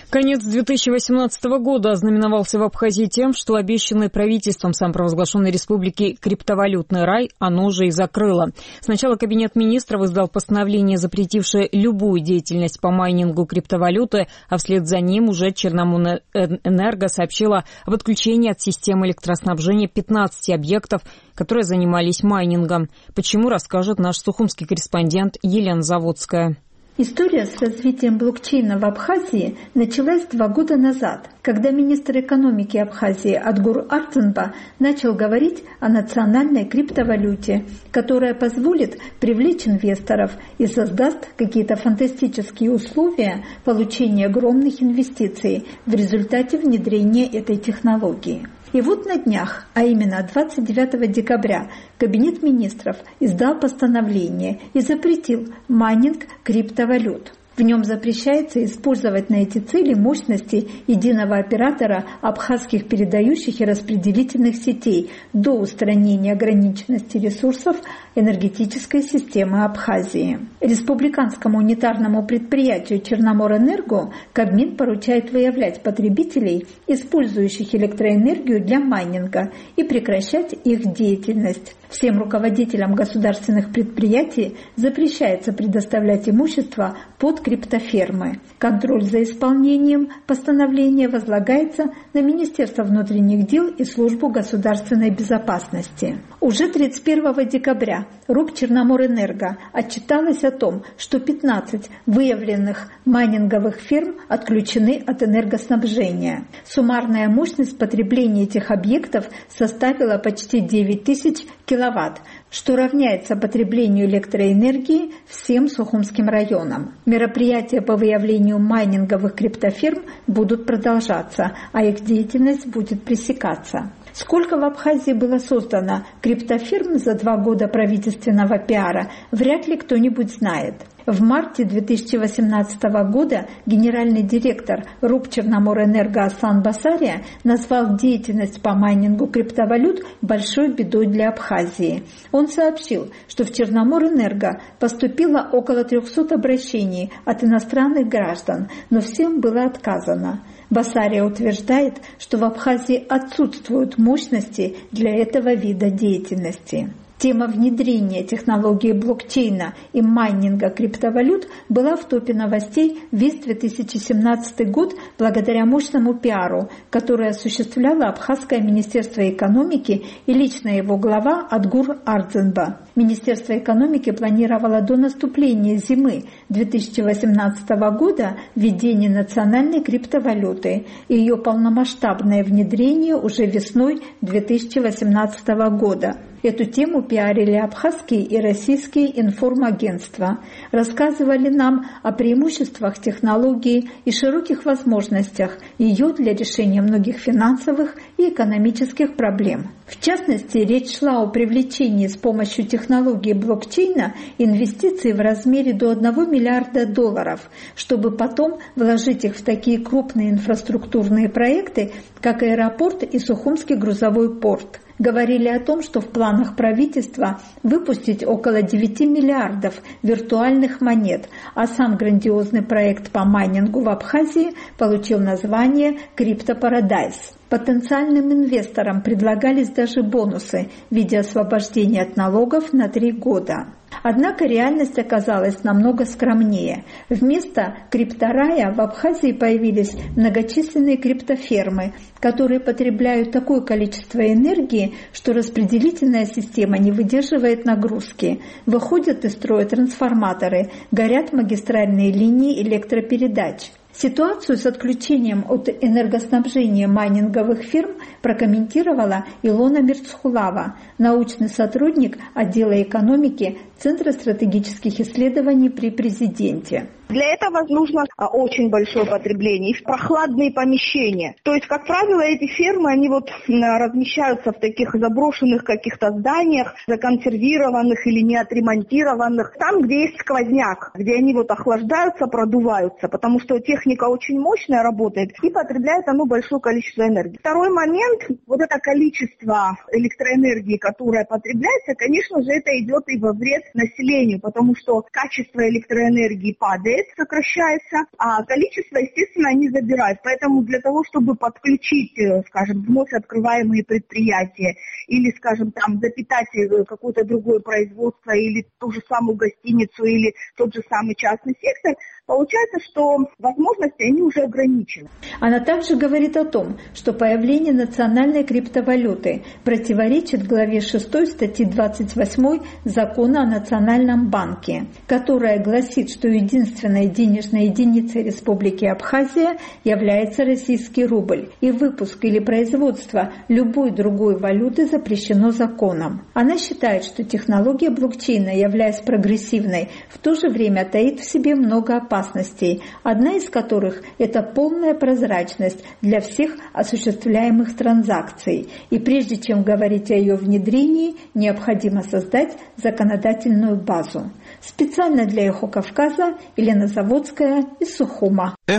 Конец 2018 года ознаменовался в Абхазии тем, что обещанный правительством самопровозглашенной республики криптовалютный рай оно уже и закрыло. Сначала Кабинет министров издал постановление, запретившее любую деятельность по майнингу криптовалюты, а вслед за ним уже Черноморэнерго сообщила об отключении от системы электроснабжения 15 объектов, которые занимались майнингом. Почему, расскажет наш сухумский корреспондент Елена Заводская. История с развитием блокчейна в Абхазии началась 2 года назад, когда министр экономики Абхазии Адгур Ардзинба начал говорить о национальной криптовалюте, которая позволит привлечь инвесторов и создаст какие-то фантастические условия получения огромных инвестиций в результате внедрения этой технологии. И вот на днях, а именно 29 декабря, Кабинет министров издал постановление и запретил майнинг криптовалют. В нем запрещается использовать на эти цели мощности единого оператора абхазских передающих и распределительных сетей до устранения ограниченности ресурсов энергетической системы Абхазии. Республиканскому унитарному предприятию Черноморэнерго Кабмин поручает выявлять потребителей, использующих электроэнергию для майнинга, и прекращать их деятельность. Всем руководителям государственных предприятий запрещается предоставлять имущество под криптофермы. Контроль за исполнением постановления возлагается на Министерство внутренних дел и Службу государственной безопасности. Уже 31 декабря РУП Черноморэнерго отчиталась о том, что 15 выявленных майнинговых ферм отключены от энергоснабжения. Суммарная мощность потребления этих объектов составила почти 9000 киловатт, что равняется потреблению электроэнергии всем Сухумским районам. Мероприятия по выявлению майнинговых криптоферм будут продолжаться, а их деятельность будет пресекаться. Сколько в Абхазии было создано криптоферм за 2 года правительственного пиара, вряд ли кто-нибудь знает. В марте 2018 года генеральный директор РУП Черноморэнерго Аслан Басария назвал деятельность по майнингу криптовалют большой бедой для Абхазии. Он сообщил, что в Черноморэнерго поступило около 300 обращений от иностранных граждан, но всем было отказано. Басария утверждает, что в Абхазии отсутствуют мощности для этого вида деятельности. Тема внедрения технологии блокчейна и майнинга криптовалют была в топе новостей весь 2017 год благодаря мощному пиару, который осуществляло Абхазское министерство экономики и лично его глава Адгур Ардзинба. Министерство экономики планировало до наступления зимы 2018 года введение национальной криптовалюты и ее полномасштабное внедрение уже весной 2018 года. Эту тему пиарили абхазские и российские информагентства, рассказывали нам о преимуществах технологии и широких возможностях ее для решения многих финансовых и экономических проблем. В частности, речь шла о привлечении с помощью технологии блокчейна инвестиций в размере до $1 миллиарда, чтобы потом вложить их в такие крупные инфраструктурные проекты, как аэропорт и Сухумский грузовой порт. Говорили о том, что в планах правительства выпустить около 9 миллиардов виртуальных монет, а сам грандиозный проект по майнингу в Абхазии получил название «Криптопарадайз». Потенциальным инвесторам предлагались даже бонусы в виде освобождения от налогов на 3 года. Однако реальность оказалась намного скромнее. Вместо крипторая в Абхазии появились многочисленные криптофермы, которые потребляют такое количество энергии, что распределительная система не выдерживает нагрузки. Выходят из строя трансформаторы, горят магистральные линии электропередач. Ситуацию с отключением от энергоснабжения майнинговых фирм прокомментировала Илона Мирцхулава, научный сотрудник отдела экономики Центра стратегических исследований при президенте. Для этого нужно очень большое потребление и прохладные помещения. То есть, как правило, эти фермы, они размещаются в таких заброшенных каких-то зданиях, законсервированных или не отремонтированных, там, где есть сквозняк, где они охлаждаются, продуваются, потому что техника очень мощная работает и потребляет оно большое количество энергии. Второй момент, это количество электроэнергии, которое потребляется, конечно же, это идет и во вред населению, потому что качество электроэнергии падает, средств сокращается, а количество, естественно, они забирают. Поэтому для того, чтобы подключить, скажем, вновь открываемые предприятия или, скажем, там запитать какое-то другое производство или ту же самую гостиницу или тот же самый частный сектор, получается, что возможности они уже ограничены. Она также говорит о том, что появление национальной криптовалюты противоречит главе 6 статьи 28 Закона о Национальном банке, которая гласит, что единственной денежной единицей Республики Абхазия является российский рубль, и выпуск или производство любой другой валюты запрещено законом. Она считает, что технология блокчейна, являясь прогрессивной, в то же время таит в себе много опасностей, одна из которых – это полная прозрачность для всех осуществляемых транзакций. И прежде чем говорить о ее внедрении, необходимо создать законодательную базу. Специально для «Эхо Кавказа» Елена Заводская из Сухума.